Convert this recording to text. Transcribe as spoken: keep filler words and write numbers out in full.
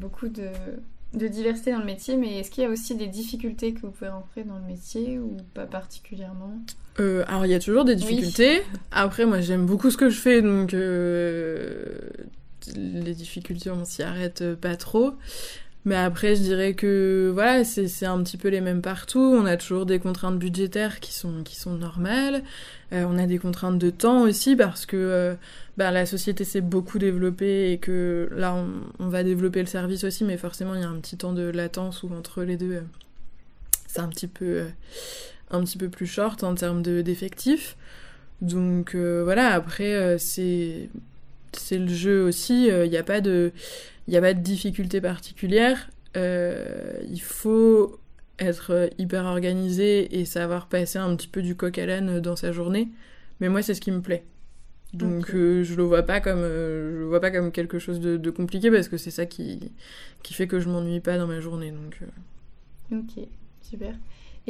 beaucoup de, de diversité dans le métier, mais est-ce qu'il y a aussi des difficultés que vous pouvez rencontrer dans le métier ou pas particulièrement ? euh, Alors, il y a toujours des difficultés. Oui. Après, moi, j'aime beaucoup ce que je fais, donc euh, les difficultés, on s'y arrête pas trop. Mais après, je dirais que voilà, c'est, c'est un petit peu les mêmes partout. On a toujours des contraintes budgétaires qui sont, qui sont normales. Euh, on a des contraintes de temps aussi parce que euh, bah, la société s'est beaucoup développée et que là, on, on va développer le service aussi, mais forcément, il y a un petit temps de latence où entre les deux, euh, c'est un petit peu, euh, un petit peu plus short en termes de, d'effectifs. Donc euh, voilà, après, euh, c'est, c'est le jeu aussi. Il euh, n'y a pas de... Il n'y a pas de difficulté particulière, euh, il faut être hyper organisé et savoir passer un petit peu du coq à l'âne dans sa journée, mais moi c'est ce qui me plaît. Donc okay. euh, je le vois pas comme euh, je le vois pas comme quelque chose de, de compliqué parce que c'est ça qui qui fait que je m'ennuie pas dans ma journée. Donc euh... Ok, super.